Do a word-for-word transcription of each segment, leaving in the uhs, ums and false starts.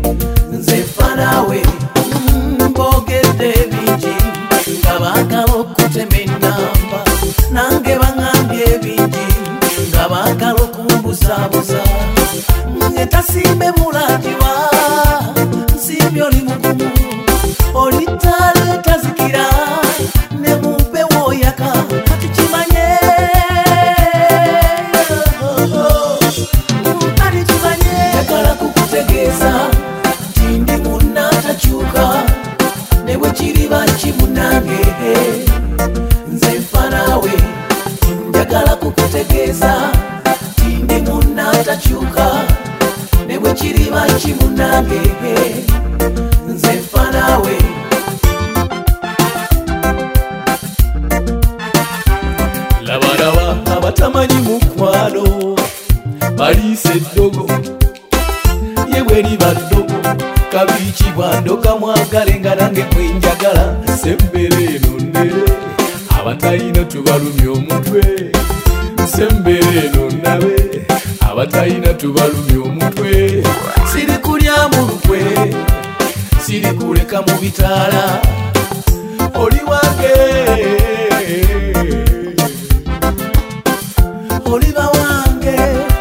nze ffa naawe mbogedde bingi nga baagala okutema ennamba nange baŋŋambye bingi nga baagala okumbuzaabuza etasimbe mulagibwa nsimbi oli mugumu oli ttaala etazikira ne mumpewo oyaka kati kimanye kati kimanye njagala kukutegeeza nti ndi munna atakyuka ne bwe kiriba kimunange nze nfa naawe njagala kukutegeeza nti ndi munna atakyuka ne bwe kiriba kimunange nze nfa naawe labalaba abatamanyi mukwano baliisa eddogo ye bwe liba ddogo kabiikibwa ndoka mwagale nga nange kwenjagala sembere eno ndere abatalina tubalumya omutwe sembere eno nabe abatalina tubalumya omutwe siri kulya mu lukwe siri kuleka mu bitaala oli wange oliba wange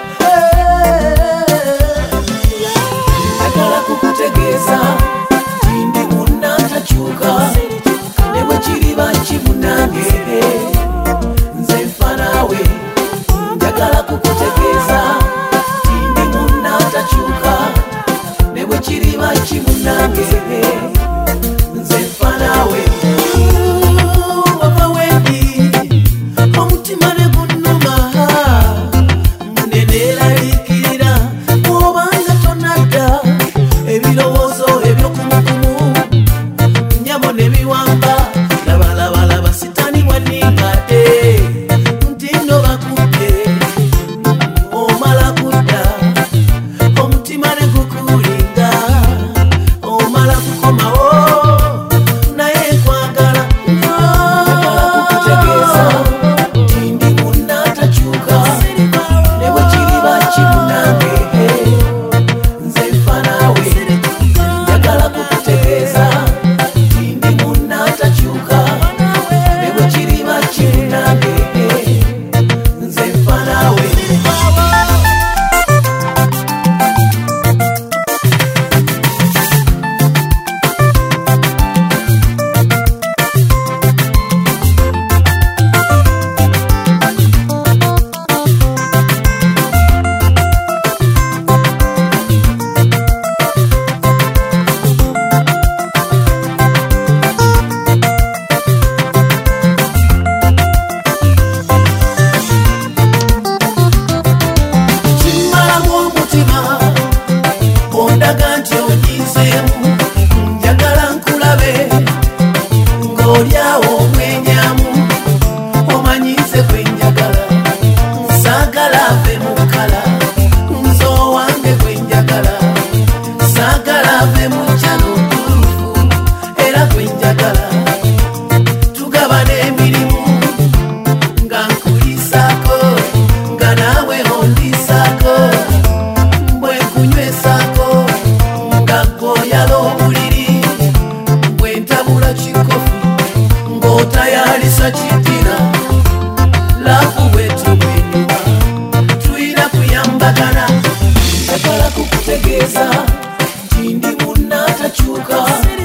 njagala kukutegeeza nti ndi munna atakyuka ne bwe kiriba kimunange nze nfa naawe njagala kukutegeeza nti ndi munna atakyuka ne bwe kiriba kimunange nze nfa naawe wava wendi omutima ne gunnuma neneeraliikirira bw'obanga tonadda ebirowoozo ebyokumukumu nyamo ne biwamba labalabalaba sitani waningadde nti nno bakudde omala kudda omutima ne gukulinga omala kukomawo naye nkwagala njagala kukutegeeza nti ndi munna atakyuka ne bwe kiriba kimunange nze nfa naawe njagala kukutegeeza nti ndi munna atakyuka ne bwe kiriba kimunange nze nfa naawe kimmalamu omutima ondaga nti onyizeemu njagala nkulabe ng'olyawo omwenyamu omanyize gwe njagala nsaagala ave mu kkala nze owange gwe njagala saagala ave mu kyalo ntulufu era gwe njagala tugabana emirimu nga nkuliisaako nga naawe ondiisaako bwe nkunywesaako nga ggooyala obuliri bwe ntabula kikofu ng'otayalisa kitira laafu bwetu bwenyuma tuyina kuyambagana njagala kukutegeeza nti ndi munna atakyuka